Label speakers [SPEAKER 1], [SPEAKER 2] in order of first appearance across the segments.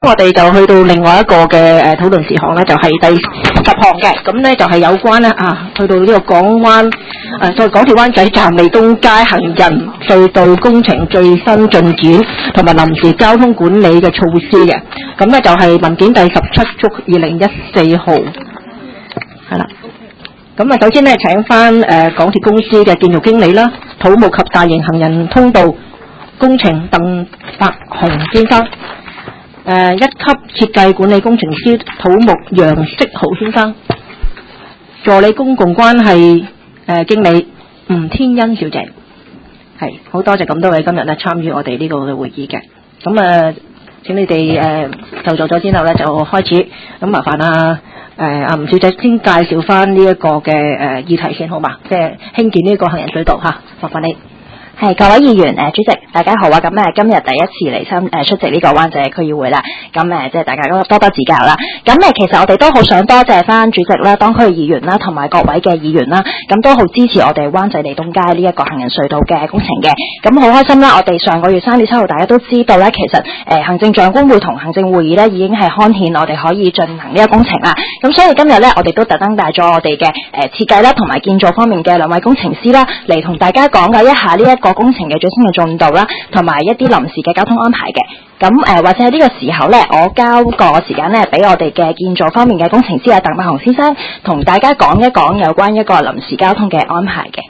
[SPEAKER 1] 我哋就去到另外一個嘅討論事項咧，就係第10項嘅，咁咧就係有關咧去到呢個港鐵灣仔站利東街行人隧道工程最新進展同埋臨時交通管理嘅措施嘅，咁咧就係文件第17/2014號，係啦。咁啊，首先咧請翻港鐵公司嘅建造經理啦，土木及大型行人通道工程鄧伯雄先生。一級設計管理工程師土木楊式豪先生，助理公共關係經理吳天恩小姐，係好多謝咁多位今日咧參與我哋呢個嘅會議嘅。咁請你哋就座咗之後咧就開始，咁麻煩吳小姐先介紹翻呢一個嘅議題先好嘛？即係興建呢個行人隧道嚇，麻煩你。
[SPEAKER 2] 係各位議員主席大家好啊！咁今日第一次嚟出席呢個灣仔區議會啦，咁即係大家多多指教啦。咁其實我哋都好想多謝翻主席啦、當區議員啦同埋各位嘅議員啦，咁都好支持我哋灣仔利東街呢一個行人隧道嘅工程嘅。咁好開心啦！我哋上個月3月7號大家都知道咧，其實行政長官會同行政會議咧已經係刊憲我哋可以進行呢個工程啦。咁所以今日咧我哋都特登帶咗我哋嘅設計啦同埋建造方面嘅兩位工程師啦嚟同大家講解一下呢一個工程嘅最新嘅進度啦，同埋一啲臨時嘅交通安排嘅。咁或者喺呢個時候咧，我交個時間咧俾我哋嘅建造方面嘅工程師鄧伯雄先生同大家講一講有關一個臨時交通嘅安排嘅。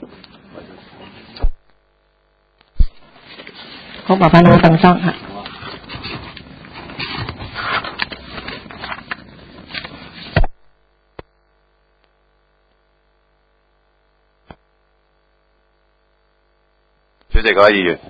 [SPEAKER 1] 好，麻煩鄧生嚇。
[SPEAKER 3] 主席各位議員，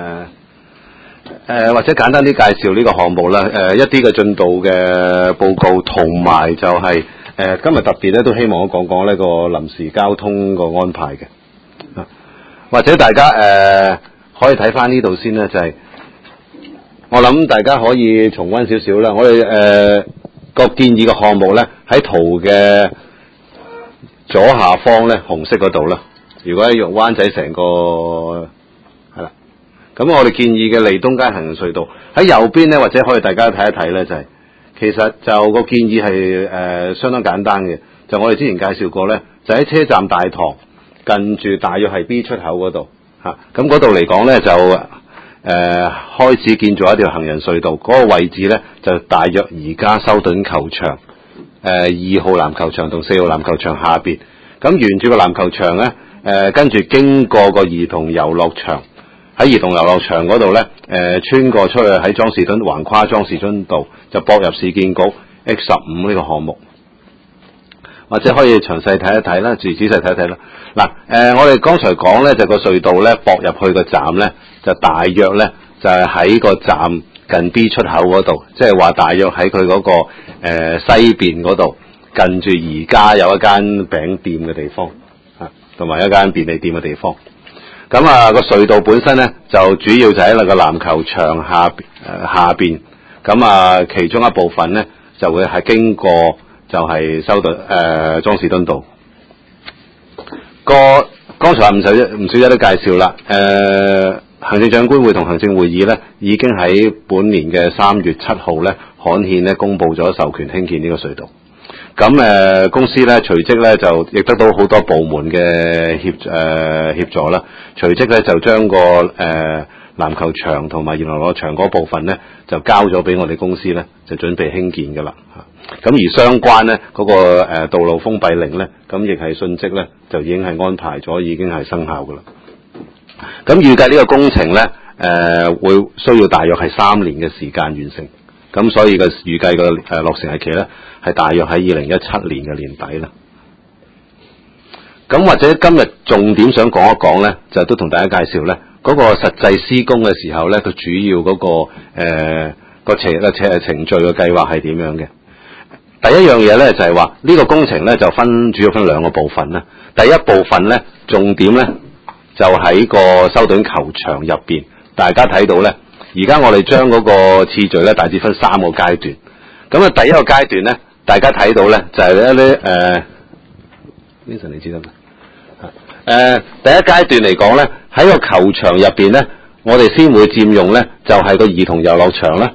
[SPEAKER 3] 或者簡單啲介紹呢個項目啦，一啲嘅進度嘅報告，同埋就係今日特別咧都希望我講講呢個臨時交通個安排嘅，或者大家可以睇翻呢度先咧，就係我諗大家可以重溫少少啦。我哋個建議嘅項目咧喺圖嘅左下方咧紅色嗰度啦。如果用灣仔成個咁我哋建議嘅利東街行人隧道喺右邊咧，或者可以大家睇一睇咧，就係其實就個建議係相當簡單嘅。就我哋之前介紹過咧，就喺車站大堂近住大約係 B 出口嗰度嚇。咁嗰度嚟講咧，就開始建造一條行人隧道。嗰個位置咧就大約而家修頓球場2號籃球場同4號籃球場下邊。咁沿住個籃球場咧，跟住經過個兒童遊樂場。喺兒童遊樂場嗰度咧，穿過出去喺莊士敦橫跨莊士敦道，就駁入市建局 X15呢個項目，或者可以詳細睇一睇啦，仔細睇一睇啦。嗱，我哋剛才講咧就個隧道咧駁入去個站咧，就大約咧就係喺個站近 B 出口嗰度，即係話大約喺佢嗰個西邊嗰度，近住而家有一間餅店嘅地方，同埋一間便利店嘅地方。咁個隧道本身咧就主要就喺個籃球場下邊，咁其中一部分咧就會係經過就係修頓莊士敦道。剛才吳小姐都介紹啦，行政長官會同行政會議咧已經喺本年嘅3月7號咧刊憲咧公布咗授權興建呢個隧道。咁公司咧隨即咧就亦得到好多部門嘅協助啦，隨即咧就將個籃球場同埋兒童遊樂場嗰部分咧就交咗俾我哋公司咧，就準備興建㗎啦。咁而相關咧嗰個道路封閉令咧，咁亦係迅即咧就已經係安排咗，已經係生效㗎啦。咁預計呢個工程咧會需要大約係3年嘅時間完成。咁所以嘅預計嘅落成日期咧，係大約喺2017年嘅年底啦。咁或者今日重點想講一講咧，就都同大家介紹咧，嗰個實際施工嘅時候咧，佢主要嗰個程序嘅計劃係點樣嘅？第一樣嘢咧就係話呢個工程咧就主要分2個部分啦。第一部分咧重點咧就喺個修頓球場入邊，大家睇到咧。而家我哋將嗰個次序咧大致分3個階段。咁第一個階段咧，大家睇到咧就係一啲Vincent 你知道咩？第一階段嚟講咧，喺個球場入邊咧，我哋先會佔用咧就係個兒童遊樂場啦。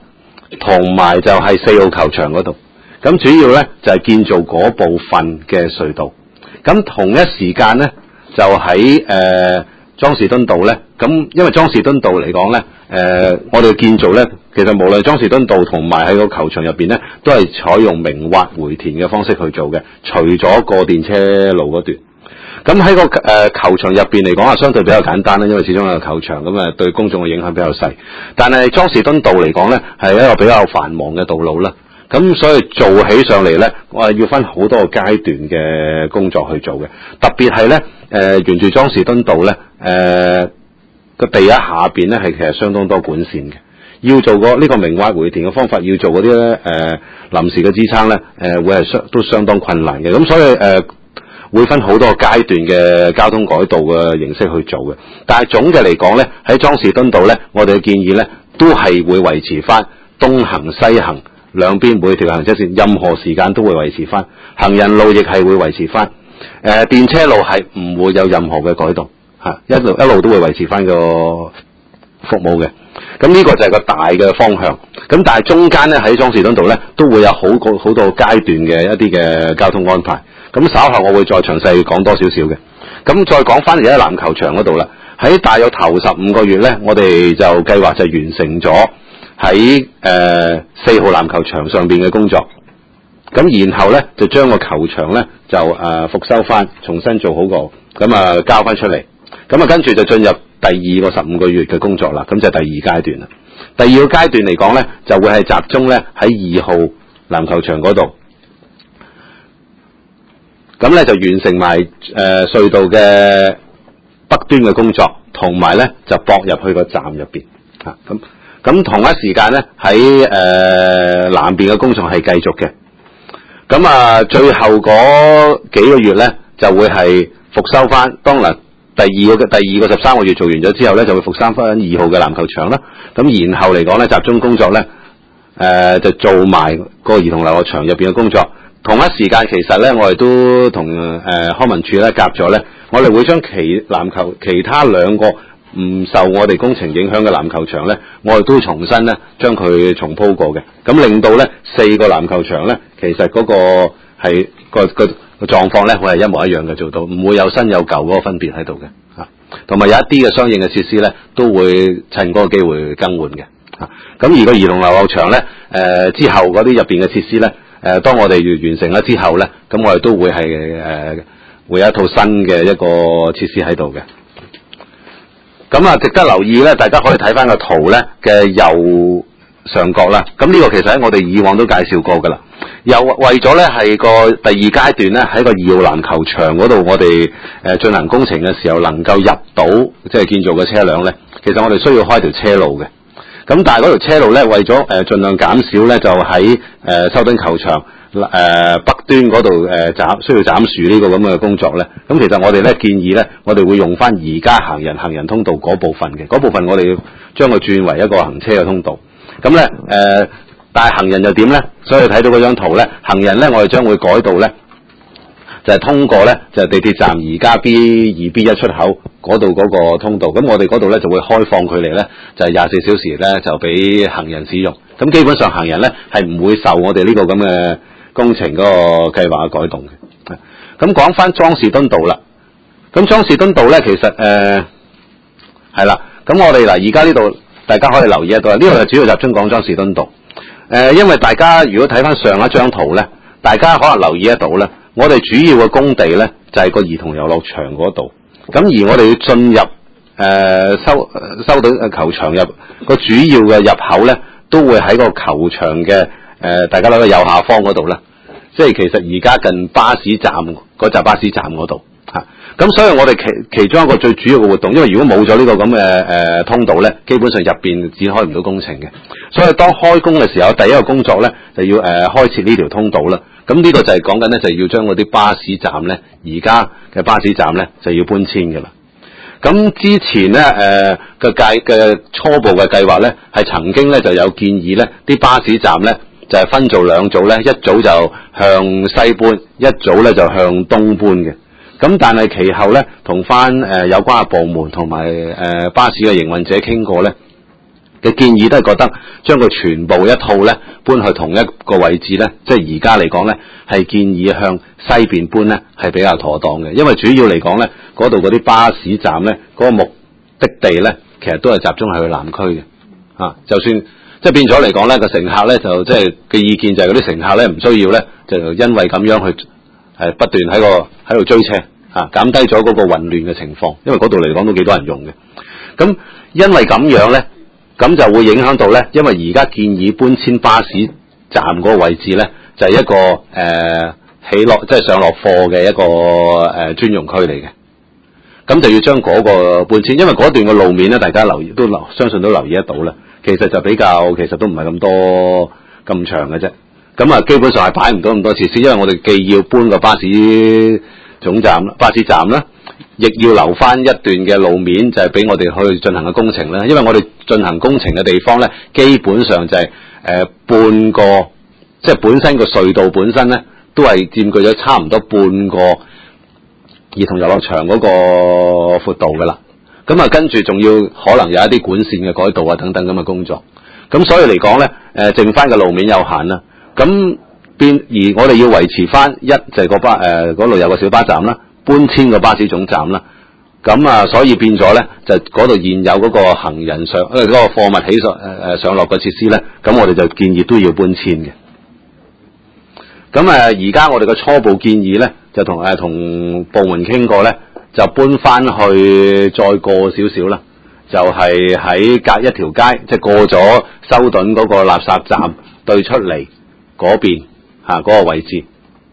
[SPEAKER 3] 同埋就係4號球場嗰度。咁主要咧就係建造嗰部分嘅隧道。咁同一時間咧就喺莊士敦道咧，咁因為莊士敦道嚟講咧，我哋建造咧，其實無論莊士敦道同埋喺個球場入邊咧，都係採用明挖回填嘅方式去做嘅，除咗過電車路嗰段。咁喺個球場入邊嚟講啊，相對比較簡單啦，因為始終係個球場，咁啊對公眾嘅影響比較細。但係莊士敦道嚟講咧，係一個比較繁忙嘅道路啦。咁所以做起上嚟咧，我係要分好多個階段嘅工作去做嘅。特別係咧，沿住莊士敦道咧，個地下邊咧係其實相當多管線嘅。要做呢個明挖回填嘅方法，要做嗰啲咧臨時嘅支撐咧，會係都相當困難嘅。咁所以會分好多個階段嘅交通改道嘅形式去做嘅。但係總嘅嚟講咧，喺莊士敦道咧，我哋嘅建議咧都係會維持翻東行西行。兩邊每條行車線，任何時間都會維持翻，行人路亦係會維持翻，電車路係唔會有任何嘅改動，一路都會維持翻個服務嘅。咁呢個就係個大嘅方向。咁但係中間咧喺莊士敦道咧都會有好多階段嘅一啲嘅交通安排。咁稍後我會再詳細講多少少嘅。咁再講翻而家籃球場嗰度啦，喺大約頭15個月咧，我哋就計劃就完成咗喺4號籃球場上邊嘅工作，咁然後咧就將個球場咧就復修翻，重新做好個，咁交翻出嚟，咁跟住就進入第二個15個月嘅工作啦，咁就第二階段啦。第二個階段嚟講咧，就會係集中咧喺2號籃球場嗰度，咁咧就完成埋隧道嘅北端嘅工作，同埋咧就駁入去個站入邊咁同一時間咧，喺南邊嘅工程係繼續嘅。咁最後嗰幾個月咧，就會係復修翻。當然第二個13個月做完咗之後咧，就會復修翻2號嘅籃球場啦。咁然後嚟講咧，集中工作咧，就做埋個兒童遊樂場入邊嘅工作。同一時間，其實咧，我哋都同康文署咧夾咗咧，我哋會將其他兩個唔受我哋工程影響嘅籃球場咧，我哋都重新咧將佢重鋪過嘅，咁令到咧4個籃球場咧，其實嗰個係個狀況咧，會係一模一樣嘅做到，唔會有新有舊嗰個分別喺度嘅嚇。同埋有一啲嘅相應嘅設施咧，都會趁嗰個機會更換嘅嚇。咁而個兒童遊樂場咧，之後嗰啲入邊嘅設施咧，當我哋完成咗之後咧，咁我哋都會係會有一套新嘅一個設施喺度嘅。咁值得留意咧，大家可以睇翻個圖咧嘅右上角啦。咁呢個其實喺我哋以往都介紹過噶啦。又為咗咧係個第二階段咧，喺個2號籃球場嗰度，我哋進行工程嘅時候能夠入到即係建造嘅車輛咧，其實我哋需要開條車路嘅。咁但係嗰條車路咧，為咗盡量減少咧，就喺修頓球場北端嗰度需要斬樹呢個咁嘅工作咧。咁其實我哋咧建議咧，我哋會用翻而家行人通道嗰部分嘅，嗰部分我哋要將佢轉為一個行車嘅通道。咁咧但係行人又點咧？所以睇到嗰張圖咧，行人咧我哋將會改道咧，就係通過咧就係地鐵站而家 B2 B1 出口嗰度嗰個通道。咁我哋嗰度咧就會開放佢嚟咧，就係24小時咧就俾行人使用。咁基本上行人咧係唔會受我哋呢個咁嘅工程嗰個計劃嘅改動嘅。咁講翻莊士敦道啦，咁莊士敦道咧其實係啦，咁我哋嗱而家呢度大家可以留意一度，呢度就主要集中講莊士敦道。因為大家如果睇翻上一張圖咧，大家可能留意得到咧，我哋主要嘅工地咧就係個兒童遊樂場嗰度。咁而我哋要進入修頓球場入個主要嘅入口咧，都會喺個球場嘅大家睇到右下方嗰度咧，即係其實而家近巴士站嗰紮巴士站嗰度嚇。咁所以我哋其中一個最主要嘅活動，因為如果冇咗呢個咁嘅通道咧，基本上入邊展開唔到工程嘅。所以當開工嘅時候，第一個工作咧就要開設呢條通道啦。咁呢個就係講緊咧，就要將嗰啲巴士站咧，而家嘅巴士站咧就要搬遷嘅啦。咁之前咧嘅初步嘅計劃咧，係曾經咧就有建議咧，啲巴士站咧就係分做兩組咧，一組就向西搬，一組咧就向東搬嘅。咁但係其後咧，同翻有關嘅部門同埋巴士嘅營運者傾過咧嘅建議都係覺得將佢全部一套咧搬去同一個位置咧，即係而家嚟講咧係建議向西邊搬咧係比較妥當嘅，因為主要嚟講咧嗰度嗰啲巴士站咧嗰個目的地咧其實都係集中係去南區嘅，就算即係變咗嚟講咧個乘客咧就即係嘅意見就係嗰啲乘客咧唔需要咧就因為咁樣去不斷喺度追車減低咗嗰個混亂嘅情況，因為嗰度嚟講都幾多人用嘅，咁因為咁樣咧。咁就會影響到咧，因為而家建議搬遷巴士站嗰個位置咧，就係一個起落即係上落貨嘅一個專用區嚟嘅。咁就要將嗰個搬遷，因為嗰段嘅路面咧，大家相信都留意得到啦。其實就其實都唔係咁多咁長嘅啫。咁啊，基本上係擺唔到咁多設施，因為我哋既要搬個巴士站啦。亦要留翻一段嘅路面，就係俾我哋去進行嘅工程啦。因為我哋進行工程嘅地方咧，基本上就係半個，即係本身個隧道本身咧，都係佔據咗差唔多半個兒童遊樂場嗰個闊度噶啦。咁啊，跟住仲要可能有一啲管線嘅改道啊等等咁嘅工作。咁所以嚟講咧，剩翻嘅路面有限啦。咁而我哋要維持翻就係嗰度有個小巴站啦。搬遷個巴士總站啦，咁啊，所以變咗咧，就嗰度現有嗰個行人上嗰個貨物上落嘅設施咧，咁我哋就建議都要搬遷嘅。咁而家我哋嘅初步建議咧，就同部門傾過咧，就搬翻去再過少少啦，就係喺隔一條街，即係過咗修頓嗰個垃圾站對出嚟嗰邊嗰個位置。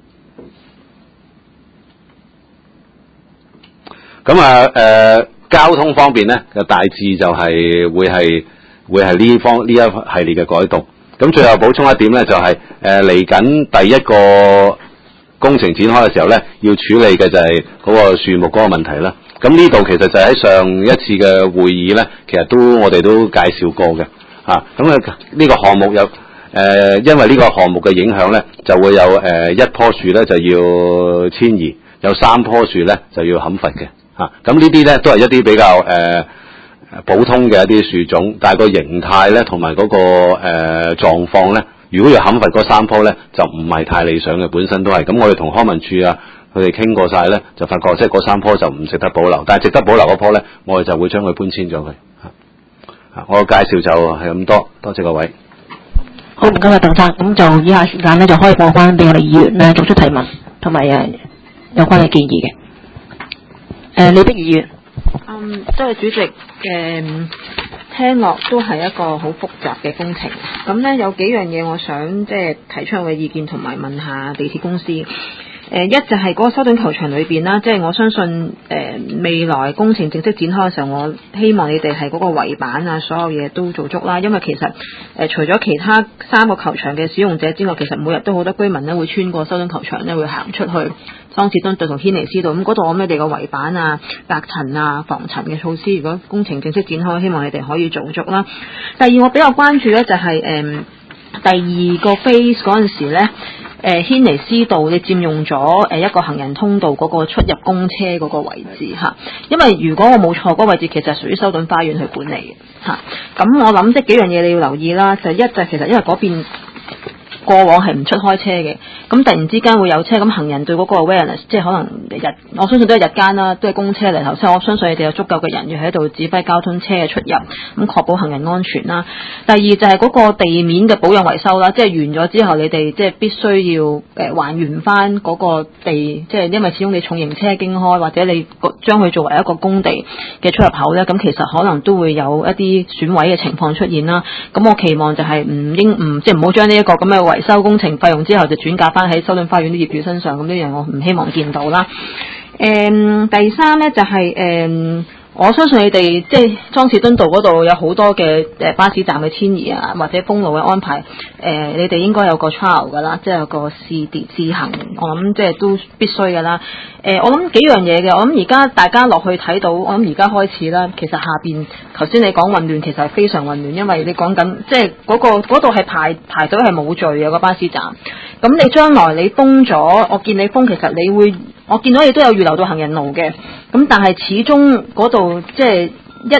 [SPEAKER 3] 咁交通方面咧，大致就係會係呢一系列嘅改動。咁最後補充一點咧，就係嚟緊第一個工程展開嘅時候咧，要處理嘅就係嗰個樹木嗰個問題啦。咁呢度其實就喺上一次嘅會議咧，其實我哋都介紹過嘅。咁呢個項目有因為呢個項目嘅影響咧，就會有一棵樹咧就要遷移，有3棵樹咧就要砍伐嘅。咁呢啲咧都係一啲比較普通嘅一啲樹種，但係個形態咧同埋嗰個狀況咧，如果要砍伐嗰3棵咧，就唔係太理想嘅，本身都係。咁我哋同康文署啊，佢哋傾過晒咧，就發覺即係嗰3棵就唔值得保留，但係值得保留嗰棵咧，我哋就會將佢搬遷咗佢。我嘅介紹就係咁多，多謝各位。
[SPEAKER 1] 好，唔該啊，鄧生。咁就以下時間咧就開放翻俾我哋議員咧作出提問同埋有關嘅建議嘅。李碧議員，
[SPEAKER 4] 多謝主席。聽落都係一個好複雜嘅工程。咁咧有幾樣嘢我想即係提出我嘅意見，同埋問下地鐵公司。一就係嗰個修頓球場裏邊啦，即係我相信未來工程正式展開嘅時候，我希望你哋係嗰個圍板啊，所有嘢都做足啦。因為其實除咗其他3個球場嘅使用者之外，其實每日都好多居民咧會穿過修頓球場咧，會行出去桑士敦道同軒尼詩道。咁嗰度我諗你哋個圍板啊、隔塵啊、防塵嘅措施，如果工程正式展開，希望你哋可以做足啦。第二我比較關注咧就係第2個 phase 嗰陣時咧。軒尼詩道你佔用咗一個行人通道嗰個出入公車嗰個位置嚇，因為如果我冇錯，嗰個位置其實係屬於修頓花園去管理嘅嚇。咁我諗即係幾樣嘢你要留意啦，就一就其實因為嗰邊過往係唔出開車嘅，咁突然之間會有車，咁行人對嗰個 awareness 即係可能我相信都係日間啦，都係公車嚟頭先，我相信你哋有足夠嘅人員喺度指揮交通車嘅出入，咁確保行人安全啦。第二就係嗰個地面嘅保養維修啦，即係完咗之後，你哋即係必須要還原翻嗰個地，即係因為始終你重型車經開，或者你將佢作為一個工地嘅出入口咧，咁其實可能都會有一啲損毀嘅情況出現啦。咁我期望就係即係唔好將呢一個咁嘅維修工程費用之後就轉嫁翻喺修頓花園啲業主身上，咁呢樣我唔希望見到啦。第三咧就係我相信你哋即係莊士敦道嗰度有好多嘅巴士站嘅遷移啊，或者封路嘅安排，你哋應該有個 trial 噶啦，即係有個試行，我諗即係都必須噶啦。我諗幾樣嘢嘅，我諗而家大家落去睇到，我諗而家開始啦。其實下邊頭先你講混亂，其實係非常混亂，因為你講緊即係嗰度係排隊係冇序嘅個巴士站。咁你將來你封咗，我見你封，其實我見到你都有預留到行人路嘅。咁但係始終嗰度即係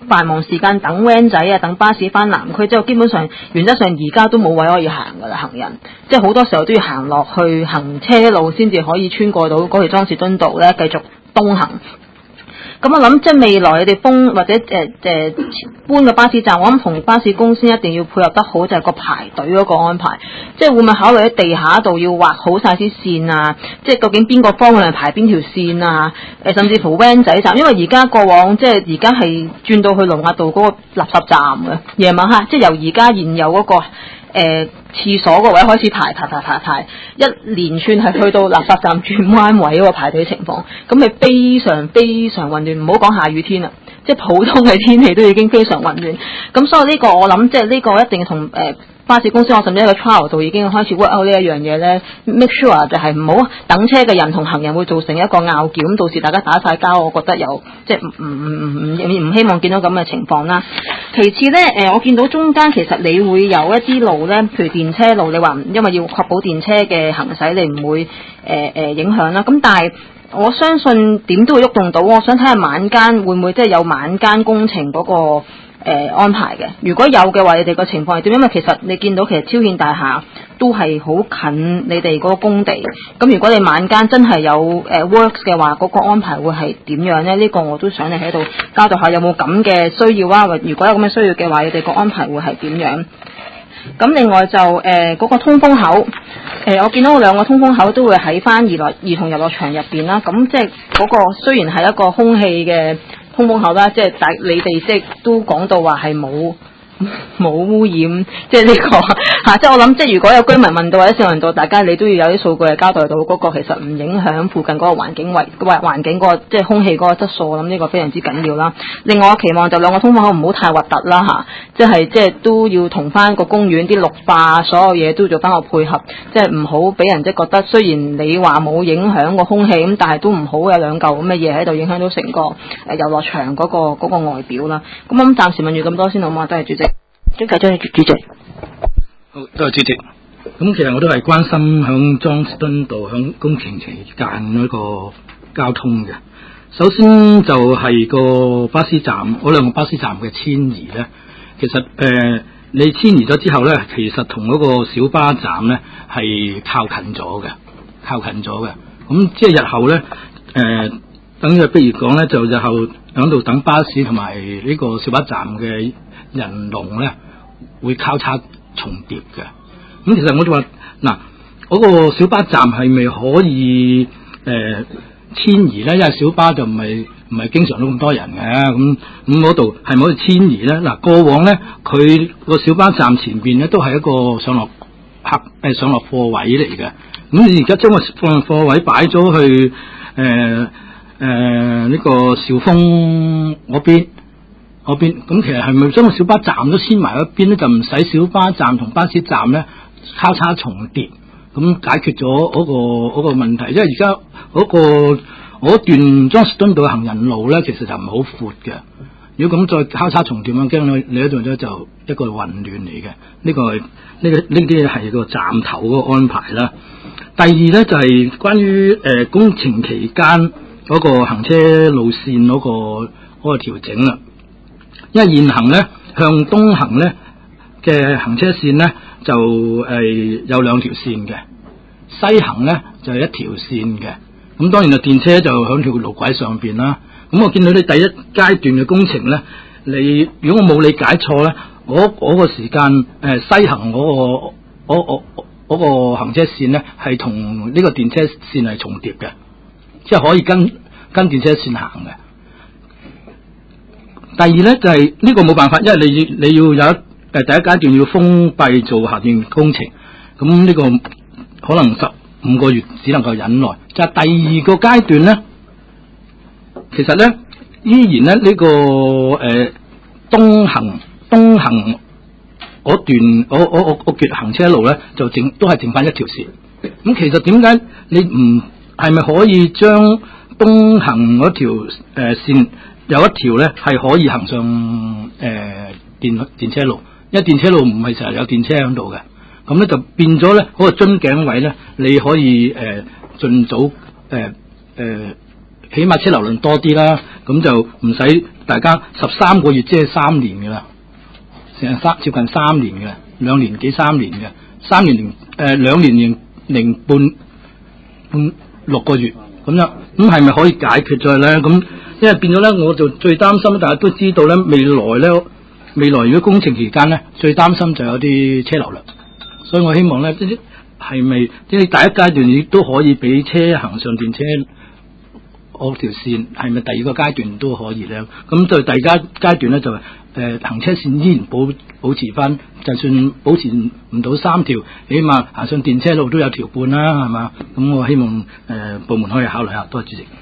[SPEAKER 4] 繁忙時間等 van 仔啊，等巴士翻南區之後，基本上原則上而家都冇位可以行㗎啦，行人即係好多時候都要行落去行車路先至可以穿過到嗰條莊士敦道咧，繼續東行。咁我諗即係未來你哋封或者搬個巴士站，我諗同巴士公司一定要配合得好，就係個排隊嗰個安排。即係會唔會考慮喺地下度要畫好晒啲線啊？即係究竟邊個方向嚟排邊條線啊？甚至乎 van 仔站，因為而家過往即係而家係轉到去龍亞道嗰個垃圾站嘅夜晚黑，即係由而家現有嗰個廁所個位開始排，一連串係去到垃圾站轉彎位嗰個排隊情況，咁係非常非常混亂。唔好講下雨天啦，即係普通嘅天氣都已經非常混亂。咁所以呢個我諗即係呢個一定同巴士公司，我甚至喺個 trial 度已經開始 work out 呢一樣嘢咧 ，make sure 就係唔好等車嘅人同行人會造成一個拗撬，咁到時大家打晒交，我覺得有即係唔希望見到咁嘅情況啦。其次咧，我見到中間其實你會有一啲路咧，譬如電車路，你話因為要確保電車嘅行駛，你唔會影響啦。咁但係我相信點都會喐動到，我想睇下晚間會唔會即係有晚間工程嗰個安排嘅。如果有嘅話，你哋個情況係點？因為其實你見到其實超顯大廈都係好近你哋嗰個工地。咁如果你晚間真係有works 嘅話，嗰個安排會係點樣咧？呢個我都想你喺度交代下，有冇咁嘅需要啊？如果有咁嘅需要嘅話，你哋個安排會係點樣？咁另外就嗰個通風口，我見到兩個通風口都會喺翻兒童遊樂場入邊啦。咁即係嗰個雖然係一個空氣嘅通風口啦，即係但你哋即係都講到話係冇污染，即係呢個嚇，即係我諗，即係如果有居民問到或者市民問到，大家你都要有啲數據係交代到嗰個其實唔影響附近嗰個環境環境嗰個即係空氣嗰個質素，我諗呢個非常之緊要啦。另外我期望就兩個通風口唔好太核突啦嚇，即係都要同翻個公園啲綠化所有嘢都做翻個配合，即係唔好俾人即係覺得雖然你話冇影響個空氣咁，但係都唔好有兩嚿咁嘅嘢喺度影響到成個遊樂場嗰個外表啦。咁我諗暫時問住咁多先好嘛，多謝主席。張繼章主席，
[SPEAKER 5] 好，多謝主席。咁其實我都係關心響莊士敦道響工程期間嗰個交通嘅。首先就係個巴士站，嗰兩個巴士站嘅遷移咧，其實你遷移咗之後咧，其實同嗰個小巴站咧係靠近咗嘅。咁即係日後咧，等於譬如講咧，就日後響度等巴士同埋呢個小巴站嘅人龍咧會交叉重疊嘅。咁其實我就話嗱，嗰個小巴站係咪可以遷移咧？因為小巴就唔係經常都咁多人嘅，咁嗰度係咪可以遷移咧？嗱，過往咧佢個小巴站前邊咧都係一個上落貨位嚟嘅。咁你而家將個貨位擺咗去呢個兆豐嗰邊，咁其實係咪將個小巴站都遷埋一邊咧，就唔使小巴站同巴士站咧交叉重疊，咁解決咗嗰個問題。因為而家嗰段莊士敦道嘅行人路咧，其實就唔係好闊嘅。如果咁再交叉重疊，我驚你喺度咧就一個混亂嚟嘅。呢啲係個站頭嗰個安排啦。第二咧就係關於工程期間嗰個行車路線嗰個調整啦。因為現行咧向東行咧嘅行車線咧就有兩條線嘅，西行咧就係一條線嘅。咁當然啦，電車就響條路軌上邊啦。咁我見到你第一階段嘅工程咧，你如果我冇理解錯咧，嗰個時間西行嗰個行車線咧係同呢個電車線係重疊嘅，即係可以跟電車線行嘅。第二咧就係呢個冇辦法，因為你要有第一階段要封閉做下段工程，咁呢個可能15個月只能夠忍耐。就係第二個階段咧，其實咧依然咧呢個東行嗰段嗰段行車路咧就都係剩翻一條線。咁其實點解你唔係咪可以將東行嗰條線有一條咧係可以行上電車路？因為電車路唔係成日有電車喺度嘅，咁咧就變咗咧嗰個樽頸位咧，你可以盡早起碼車流量多啲啦，咁就唔使大家13個月即係3年嘅啦，接近3年嘅，2年幾3年嘅，2年零半6個月咁樣，咁係咪可以解決咗咧？咁因為變咗咧，我就最擔心，大家都知道咧，未來如果工程期間咧，最擔心就有啲車流量，所以我希望咧，係咪即係第一階段亦都可以俾車行上電車嗰條線，係咪第二個階段都可以咧？咁對第二階段咧就行車線依然保持翻，就算保持唔到3條，起碼行上電車路都有條半啦，係嘛？咁我希望部門可以考慮下。多謝主席。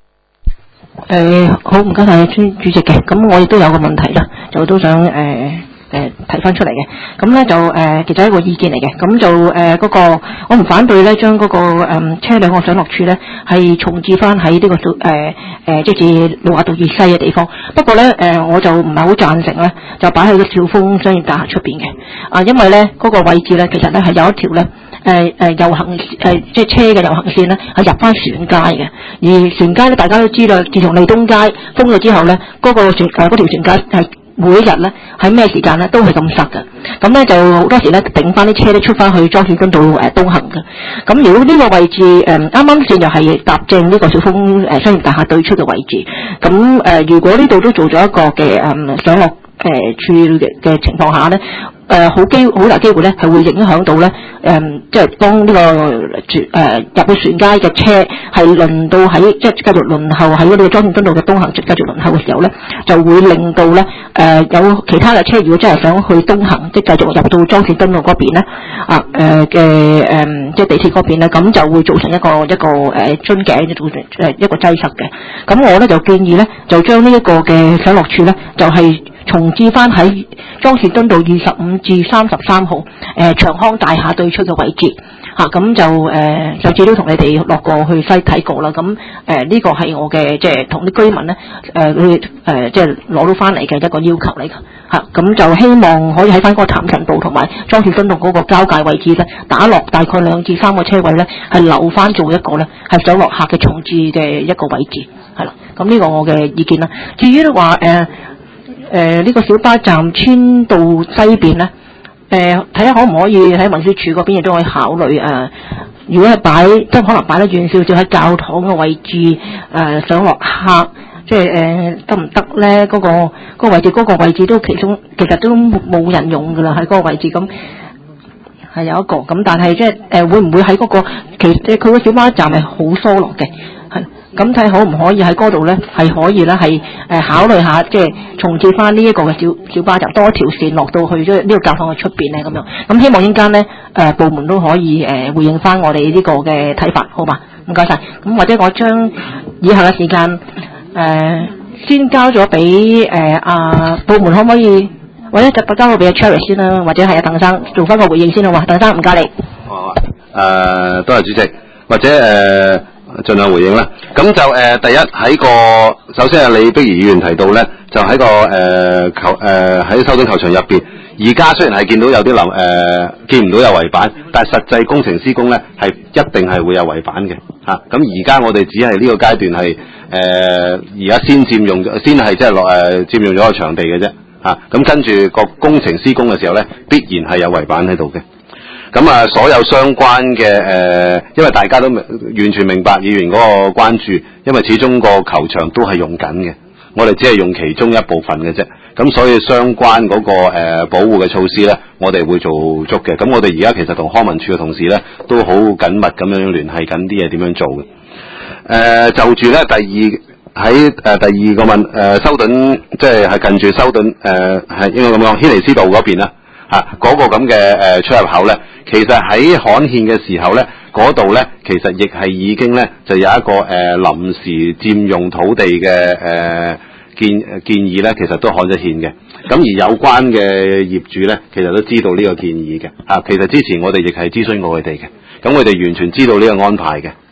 [SPEAKER 1] 好，唔該晒主席嘅。咁我亦都有個問題啦，就都想提翻出嚟嘅。咁咧就其實係一個意見嚟嘅。咁就嗰個我唔反對咧，將嗰個車輛嘅上落處咧係重置翻喺呢個即係路亞道以西嘅地方。不過咧我就唔係好贊成咧，就擺喺個兆豐商業大廈出邊嘅。因為咧嗰個位置咧，其實咧係有一條咧。遊行即係車嘅遊行線咧，係入翻船街嘅。而船街咧，大家都知道，自從利東街封咗之後咧，嗰條船街係每一日咧喺咩時間咧都係咁塞嘅。咁咧就好多時咧頂翻啲車咧出翻去莊士敦道東行嘅。咁如果呢個位置啱啱先又係搭正呢個兆豐商業大廈對出嘅位置，咁如果呢度都做咗一個嘅上落處嘅情況下咧。好大機會咧，係會影響到咧，即係當呢個入去船街嘅車係輪到喺即係繼續輪候喺呢個莊士敦道嘅東行，繼續輪候嘅時候咧，就會令到咧有其他嘅車如果真係想去東行，即係繼續入到莊士敦道嗰邊咧，即係地鐵嗰邊咧，咁就會造成一個樽頸，造成一個擠塞嘅。咁我咧就建議咧，就將呢一個嘅上落處咧，就係重置翻喺莊士敦道25至33號長康大廈對出嘅位置咁就上次都同你哋落過去西睇過啦。咁呢個係我嘅即係同啲居民咧即係攞到翻嚟嘅一個要求嚟㗎咁就希望可以喺翻嗰個譚臣道同埋莊士敦道嗰個交界位置咧，打落大概2至3個車位咧，係留翻做一個咧係上落客嘅重置嘅一個位置係啦。咁呢個我嘅意見啦。至於話呢個小巴站遷到西邊咧，睇下可唔可以喺運輸署嗰邊亦都可以考慮如果係擺即係可能擺得遠少少喺教堂嘅位置上落客，即係得唔得咧？嗰個位置都其實都冇人用㗎啦，喺嗰個位置咁係有一個咁，但係即係會唔會喺嗰個其實佢個小巴站係好疏落嘅。咁睇可唔可以喺嗰度咧，係可以咧，係考慮下，即係重置翻呢一個嘅小巴站，多一條線落到去呢個教堂嘅出邊咧，咁樣。咁希望陣間咧，部門都可以回應翻我哋呢個嘅睇法，好嘛？唔該晒。咁或者我將以下嘅時間先交咗俾部門，可唔可以或者就交咗俾阿 Cherry 先啦，或者係阿鄧生做翻個回應先好嘛？鄧生唔該你。
[SPEAKER 3] 多謝主席，或者盡量回應啦。咁就第一首先係李碧儀議員提到咧，就喺喺修頓球場入邊，而家雖然係見到有啲見唔到有圍板，但係實際工程施工咧係一定係會有圍板嘅嚇。咁而家我哋只係呢個階段係而家先佔用咗，先係即係佔用咗個場地嘅啫嚇。咁跟住個工程施工嘅時候咧，必然係有圍板喺度嘅。咁所有相關嘅因為大家都完全明白議員嗰個關注，因為始終個球場都係用緊嘅，我哋只係用其中一部分嘅啫。咁所以相關嗰個保護嘅措施咧，我哋會做足嘅。咁我哋而家其實同康文署嘅同事咧，都好緊密咁樣聯繫緊啲嘢點樣做嘅。就住咧第二個修頓，即係近住修頓係應該咁講，軒尼詩道嗰邊啦。嗰個咁嘅出入口咧，其實喺刊憲嘅時候咧，嗰度咧其實亦係已經咧就有一個臨時佔用土地嘅建議咧，其實都刊咗憲嘅。咁而有關嘅業主咧，其實都知道呢個建議嘅。其實之前我哋亦係諮詢過佢哋嘅，咁佢哋完全知道呢個安排嘅。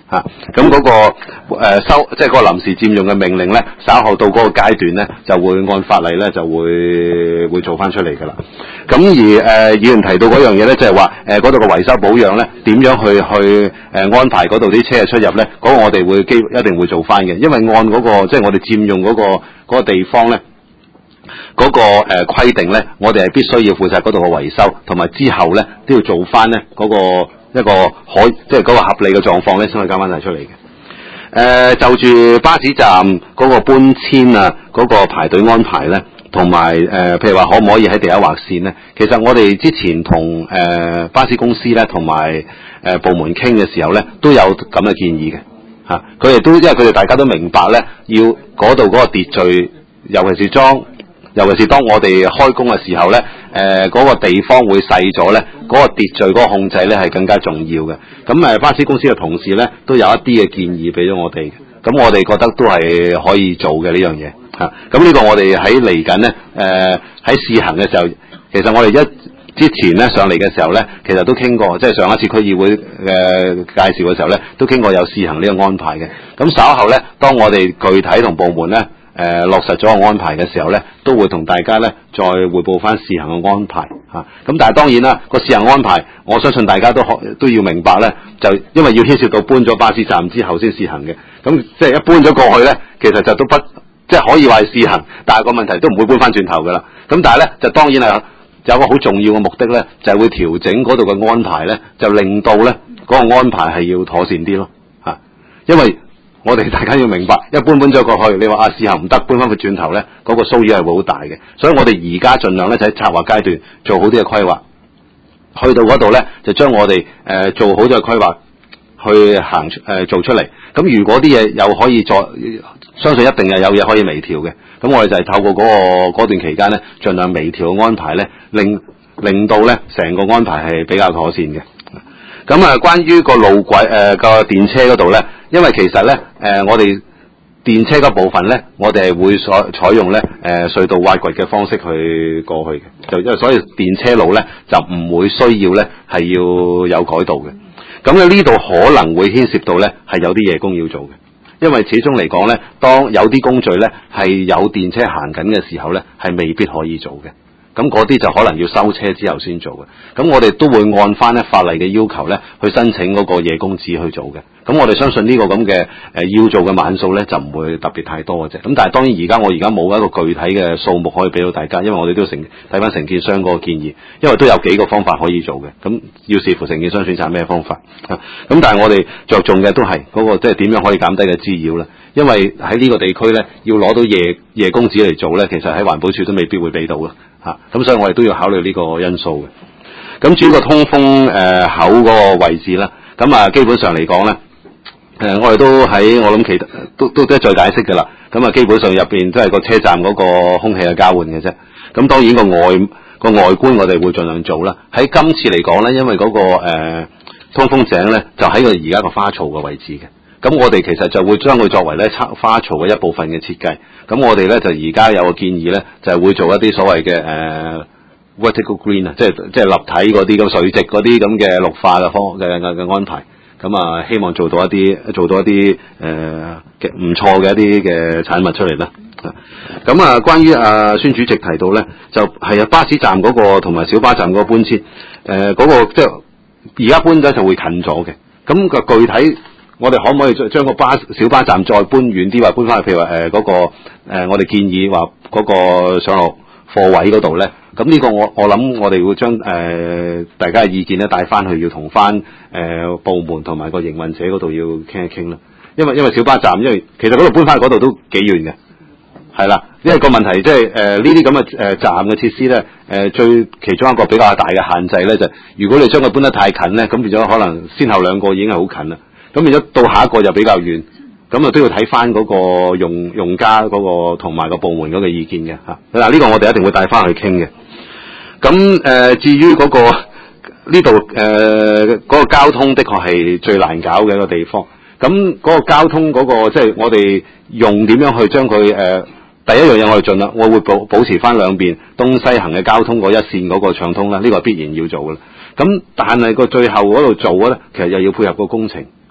[SPEAKER 3] 咁嗰個即係嗰個臨時佔用嘅命令咧，稍後到嗰個階段咧，就會按法例咧就會做翻出嚟㗎啦。咁而議員提到嗰樣嘢咧，就係話嗰度嘅維修保養咧，點樣去安排嗰度啲車嘅出入咧？嗰個我哋一定會做翻嘅，因為按嗰個即係我哋佔用嗰個地方咧。嗰個規定咧，我哋係必須要負責嗰度嘅維修，同埋之後咧都要做翻咧嗰個一個即係嗰個合理嘅狀況咧，先可以交翻晒出嚟嘅。就住巴士站嗰個搬遷啊，嗰個排隊安排咧，同埋譬如話可唔可以喺地下劃線咧？其實我哋之前同巴士公司咧，同埋部門傾嘅時候咧，都有咁嘅建議嘅嚇。佢哋都因為佢哋大家都明白咧，要嗰度嗰個秩序，尤其是當我哋開工嘅時候咧，嗰個地方會細咗咧，嗰個秩序嗰個控制咧係更加重要嘅。咁巴士公司嘅同事咧都有一啲嘅建議俾咗我哋，咁我哋覺得都係可以做嘅呢樣嘢嚇。咁呢個我哋喺嚟緊咧，喺試行嘅時候，其實我哋之前咧上嚟嘅時候咧，其實都傾過，即係上一次區議會介紹嘅時候咧，都傾過有試行呢個安排嘅。咁稍後咧，當我哋具體同部門咧，落實咗個安排嘅時候咧，都會同大家咧再匯報翻試行嘅安排嚇。咁但係當然啦，個試行安排，我相信大家都要明白咧，就因為要牽涉到搬咗巴士站之後先試行嘅。咁即係一搬咗過去咧，其實就都不即係可以話係試行，但係個問題都唔會搬翻轉頭噶啦。咁但係咧，就當然係有個好重要嘅目的咧，就係會調整嗰度嘅安排咧，就令到咧嗰個安排係要妥善啲咯嚇，因為我哋大家要明白，一搬咗過去，你話試行唔得，搬翻去轉頭咧，嗰個騷擾係會好大嘅。所以我哋而家盡量咧就喺策劃階段做好啲嘅規劃，去到嗰度咧就將我哋做好咗嘅規劃去做出嚟。咁如果啲嘢又可以相信一定係有嘢可以微調嘅。咁我哋就係透過嗰段期間咧，盡量微調嘅安排咧，令到咧成個安排係比較妥善嘅。咁關於個路軌個電車嗰度咧，因為其實咧我哋電車嗰部分咧，我哋係會採用咧隧道挖掘嘅方式去過去嘅，就因為所以電車路咧就唔會需要咧係要有改道嘅。咁呢度可能會牽涉到咧係有啲夜工要做嘅，因為始終嚟講咧，當有啲工序咧係有電車行緊嘅時候咧，係未必可以做嘅。咁嗰啲就可能要收車之後先做嘅。咁我哋都會按翻咧法例嘅要求咧，去申請嗰個夜工紙去做嘅。咁我哋相信呢個咁嘅要做嘅晚數咧，就唔會特別太多嘅啫。咁但係當然我而家冇一個具體嘅數目可以俾到大家，因為我哋都要睇翻承建商嗰個建議，因為都有幾個方法可以做嘅。咁要視乎承建商選擇咩方法。咁但係我哋着重嘅都係嗰個即係點樣可以減低嘅滋擾咧。因為喺呢個地區咧，要攞到夜工紙嚟做咧，其實喺環保署都未必會俾到嘅。咁所以我哋都要考慮呢個因素嘅。咁至於個通風口嗰個位置啦，咁基本上嚟講咧，我哋都喺我諗都再解釋嘅啦。咁基本上入邊都係個車站嗰個空氣嘅交換嘅啫。咁當然個外觀我哋會盡量做啦。喺今次嚟講咧，因為嗰個通風井咧就喺佢而家個花槽嘅位置嘅。咁我哋其實就會將佢作為咧花槽嘅一部分嘅設計。咁我哋咧就而家有個建議咧，就係會做一啲所謂嘅vertical green 啊，即係立體嗰啲咁垂直嗰啲咁嘅綠化嘅安排。咁希望做到一啲唔錯嘅一啲嘅產物出嚟啦。咁關於孫主席提到咧，就係巴士站嗰個同埋小巴站嗰個搬遷，嗰個即係而家搬咗就會近咗嘅。咁個具體我哋可唔可以將個小巴站再搬遠啲，或搬翻去譬如話嗰個我哋建議話嗰個上落貨位嗰度咧？咁呢個我諗我哋會將大家嘅意見咧帶翻去，要同翻部門同埋個營運者嗰度要傾一傾啦。因為小巴站，因為其實嗰度搬翻去嗰度都幾遠嘅，係啦。因為個問題即係呢啲咁嘅站嘅設施咧，其中一個比較大嘅限制咧就係，如果你將佢搬得太近咧，咁變咗可能先後兩個已經係好近啦。咁變咗到下一個就比較遠，咁都要睇翻嗰個用家嗰個同埋個部門嗰個意見嘅嚇。嗱呢個我哋一定會帶翻去傾嘅。咁至於嗰個呢度嗰個交通，的確係最難搞嘅一個地方。咁嗰個交通嗰個即係我哋用點樣去將佢第一樣嘢我哋盡量，我會保持翻兩邊東西行嘅交通嗰一線嗰個暢通啦，呢個係必然要做嘅啦。咁但係個最後嗰度做嘅咧，其實又要配合個工程。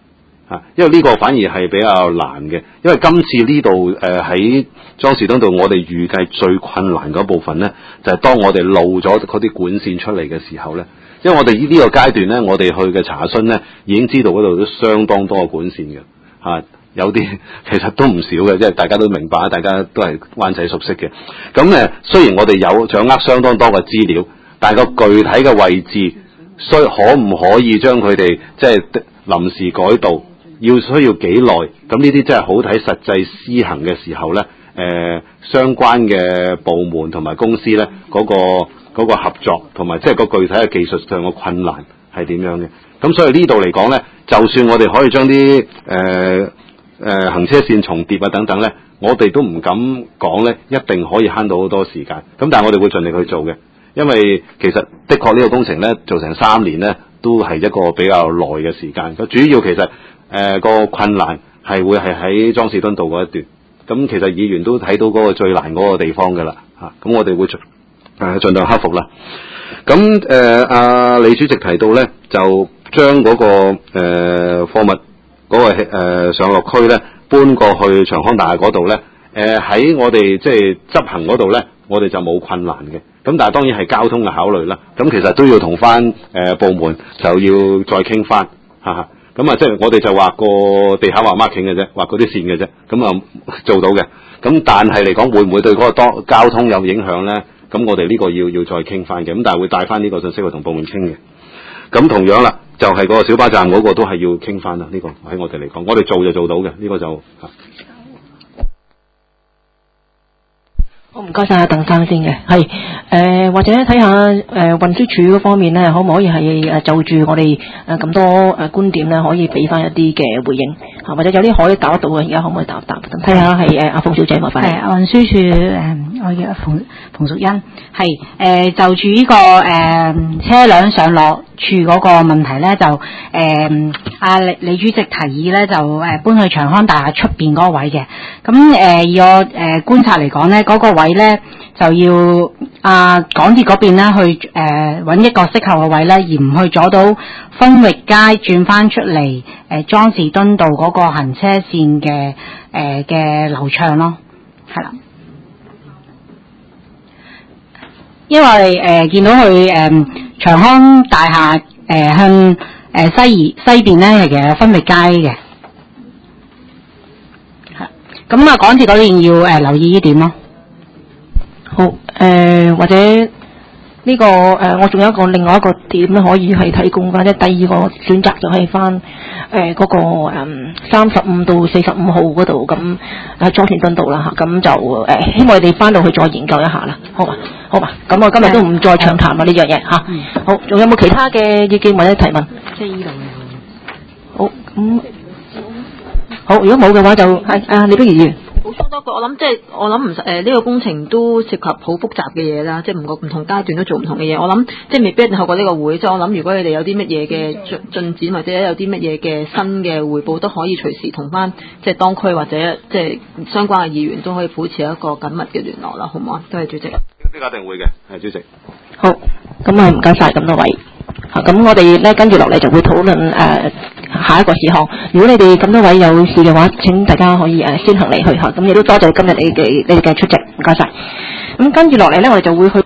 [SPEAKER 3] 因為呢個反而係比較難嘅，因為今次呢度喺莊士敦道，我哋預計最困難嗰部分咧，就係當我哋露咗嗰啲管線出嚟嘅時候咧，因為我哋呢個階段咧，我哋去嘅查詢咧，已經知道嗰度都相當多嘅管線嘅有啲其實都唔少嘅，即係大家都明白，大家都係灣仔熟悉嘅。咁雖然我哋有掌握相當多嘅資料，但係個具體嘅位置，可唔可以將佢哋即係臨時改道，需要幾耐？咁呢啲真係好睇實際施行嘅時候咧，相關嘅部門同埋公司咧，嗰個合作同埋即係個具體嘅技術上嘅困難係點樣嘅？咁所以呢度嚟講咧，就算我哋可以將啲行車線重疊啊等等咧，我哋都唔敢講咧，一定可以慳到好多時間。咁但係我哋會盡力去做嘅，因為其實的確呢個工程咧做成3年咧，都係一個比較耐嘅時間。主要其實個困難係會係喺莊士敦道嗰一段。咁其實議員都睇到嗰個最難嗰個地方㗎啦，咁我哋會盡量克服啦。咁李主席提到咧，就將嗰個貨物嗰個上落區咧搬過去長康大廈嗰度咧，喺我哋即係執行嗰度咧，我哋就冇困難嘅。咁但係當然係交通嘅考慮啦。咁其實都要同翻部門就要再傾翻咁即係我哋就畫個地下畫 marking 嘅啫，畫嗰啲線嘅啫，咁做到嘅。咁但係嚟講，會唔會對嗰個交通有影響咧？咁我哋呢個要再傾翻嘅。咁但係會帶翻呢個信息去同部門傾嘅。咁同樣啦，就係個小巴站嗰個都係要傾翻啦。呢個喺我哋嚟講，我哋做就做到嘅。呢個就
[SPEAKER 1] 好，唔該晒阿鄧生先嘅，係或者睇下運輸署嗰方面咧，可唔可以係就住我哋咁多觀點咧，可以俾翻一啲嘅回應或者有啲可以答得到嘅，而家可唔可以答？睇下係阿馮小姐麻煩。
[SPEAKER 6] 係運輸署我叫馮淑欣，係就住呢個車輛上落處嗰個問題咧，就李主席提議咧，就搬去長康大廈出邊嗰個位嘅。咁以我觀察嚟講咧，嗰個位咧就要港鐵嗰邊咧去揾一個適合嘅位咧，而唔去阻到分域街轉翻出嚟莊士敦道嗰個行車線嘅流暢咯，係啦。因為見到佢長康大廈向西邊咧，其實有分域街嘅，咁港鐵嗰邊要留意呢點咯。
[SPEAKER 1] 好或者呢個我仲有另外一個點咧，可以係提供翻，即係第二個選擇就係翻嗰個35到45號嗰度，咁莊士敦道啦嚇，咁就希望你哋翻到去再研究一下啦，好嘛？咁我今日都唔再長談啦呢樣嘢嚇。好，仲有冇其他嘅意見或者提問？
[SPEAKER 6] 即係呢度。
[SPEAKER 1] 好，好，如果冇嘅話就係李碧儀議員。
[SPEAKER 4] 補充多個，我諗呢個工程都涉及好複雜嘅嘢啦，即係唔同階段都做唔同嘅嘢。我諗即係未必一定透過呢個會，即係我諗如果你哋有啲乜嘢嘅進展或者有啲乜嘢嘅新嘅匯報，都可以隨時同翻即係當區或者即係相關嘅議員都可以保持一個緊密嘅聯絡啦，好唔好啊？多謝主席。
[SPEAKER 3] 呢個一定會嘅，係主席。
[SPEAKER 1] 好，咁唔該晒咁多位。咁我哋咧跟住落嚟就會討論下一個事項。如果你哋咁多位有事嘅話，請大家可以先行離去嚇。咁亦都多謝今日你哋嘅出席，唔該晒。咁跟住落嚟咧，我哋就會去。